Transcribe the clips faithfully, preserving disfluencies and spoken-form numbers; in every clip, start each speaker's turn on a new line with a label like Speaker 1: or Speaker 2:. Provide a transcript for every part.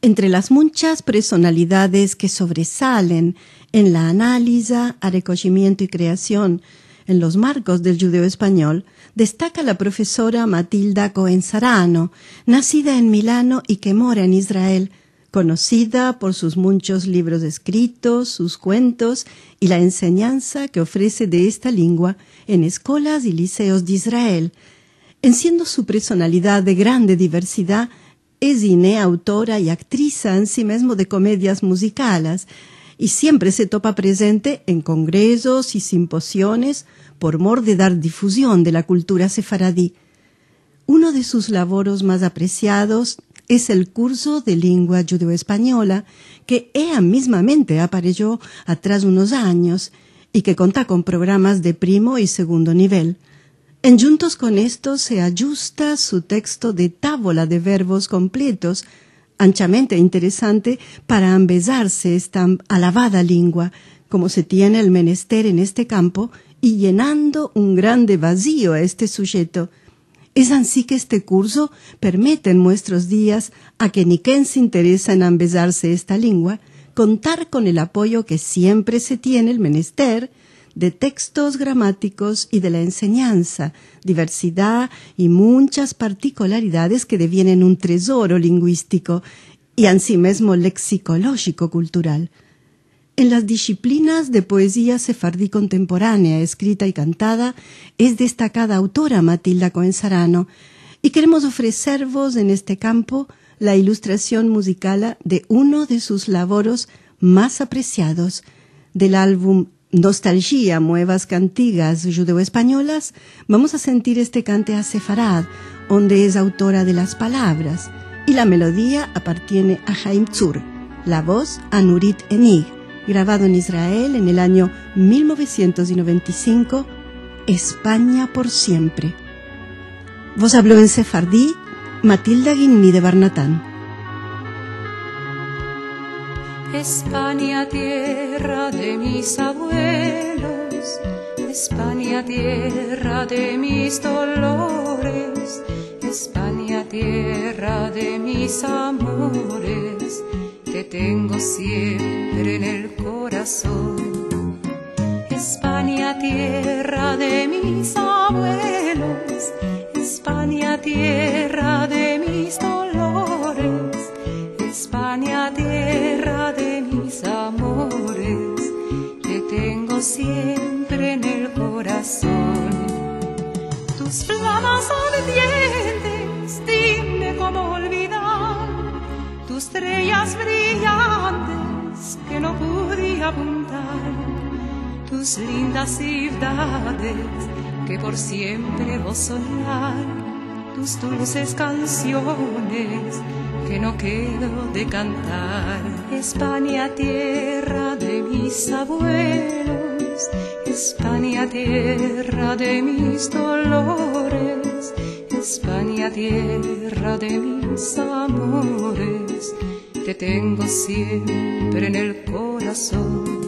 Speaker 1: Entre las muchas personalidades que sobresalen en la análisis, recogimiento y creación en los marcos del judeo español, destaca la profesora Matilda Cohen Sarano, nacida en Milano y que mora en Israel, conocida por sus muchos libros escritos, sus cuentos y la enseñanza que ofrece de esta lengua en escuelas y liceos de Israel. En siendo su personalidad de grande diversidad, es cine, autora y actriz en sí mismo de comedias musicales, y siempre se topa presente en congresos y simposiones por mor de dar difusión de la cultura sefaradí. Uno de sus laboros más apreciados es el curso de lengua judeo-española, que ella mismamente apareció atrás unos años y que cuenta con programas de primo y segundo nivel. En juntos con esto se ajusta su texto de tábola de verbos completos, anchamente interesante para embelezarse esta alabada lengua, como se tiene el menester en este campo, y llenando un grande vacío a este sujeto. Es así que este curso permite en nuestros días a que ni quien se interesa en embelezarse esta lengua, contar con el apoyo que siempre se tiene el menester de textos gramáticos y de la enseñanza, diversidad y muchas particularidades que devienen un tesoro lingüístico y asimismo lexicológico-cultural. En las disciplinas de poesía sefardí contemporánea, escrita y cantada, es destacada autora Matilda Cohen Sarano, y queremos ofrecervos en este campo la ilustración musical de uno de sus laboros más apreciados, del álbum Nostalgia, Nuevas Cantigas Judeo-Españolas. Vamos a sentir este cante a Sefarad, donde es autora de las palabras, y la melodía appartiene a Haim Tzur, la voz a Nurit Enig, grabado en Israel en el año mil novecientos noventa y cinco, España por siempre. Vos habló en sefardí Matilda Guinni de Barnatán.
Speaker 2: España, tierra de mis abuelos, España, tierra de mis dolores, España, tierra de mis amores, te tengo siempre en el corazón. España, tierra de mis abuelos, España, tierra de mis dolores, España, tierra de mis amores, te tengo siempre en el corazón. Tus flamas ardientes, dime cómo olvidar, tus estrellas brillantes que no pude apuntar, tus lindas ciudades que por siempre vos soñar, tus dulces canciones que no quedo de cantar. España, tierra de mis abuelos, España, tierra de mis dolores, España, tierra de mis amores, te tengo siempre en el corazón.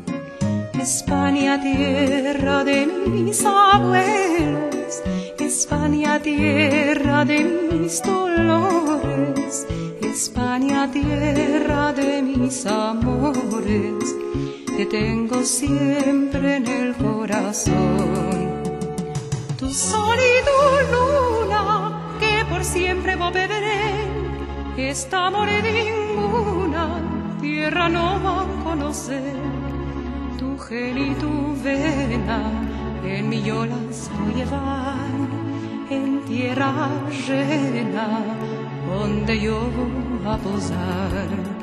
Speaker 2: España, tierra de mis abuelos, España, tierra de mis dolores, España, tierra de mis amores, te tengo siempre en el corazón. Tu sol y tu luna, que por siempre vos beberé, esta amor ninguna tierra no va a conocer. Tu gel y tu vena en mi yo las voy a llevar, en tierra llena donde yo voy a posar.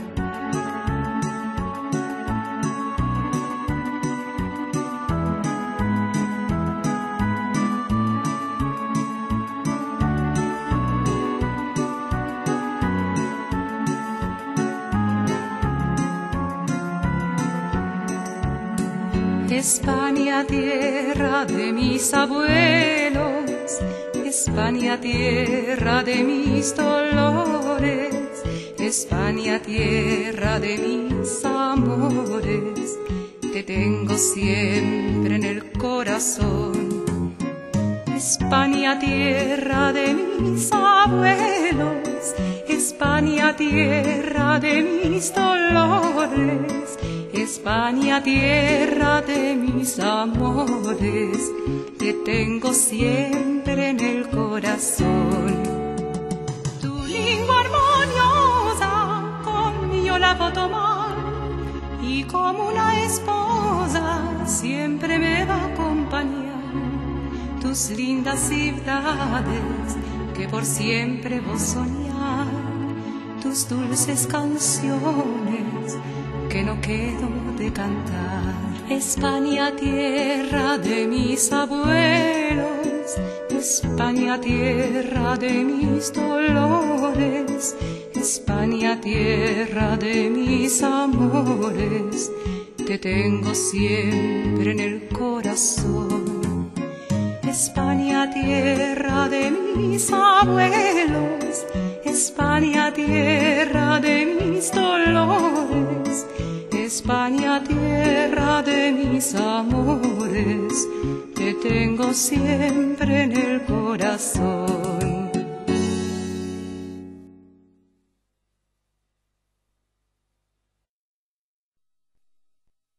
Speaker 2: España, tierra de mis abuelos, España, tierra de mis dolores, España, tierra de mis amores, te tengo siempre en el corazón. España, tierra de mis abuelos, España, España, tierra de mis dolores, España, tierra de mis amores, te tengo siempre en el corazón. Tu lengua armoniosa conmigo la puedo tomar, y como una esposa siempre me va a acompañar. Tus lindas ciudades que por siempre vos soñar, tus dulces canciones que no quedo de cantar. España, tierra de mis abuelos, España, tierra de mis dolores, España, tierra de mis amores, te tengo siempre en el corazón. España, tierra de mis abuelos, España, tierra de mis dolores, España, tierra de mis amores, te tengo siempre en el corazón.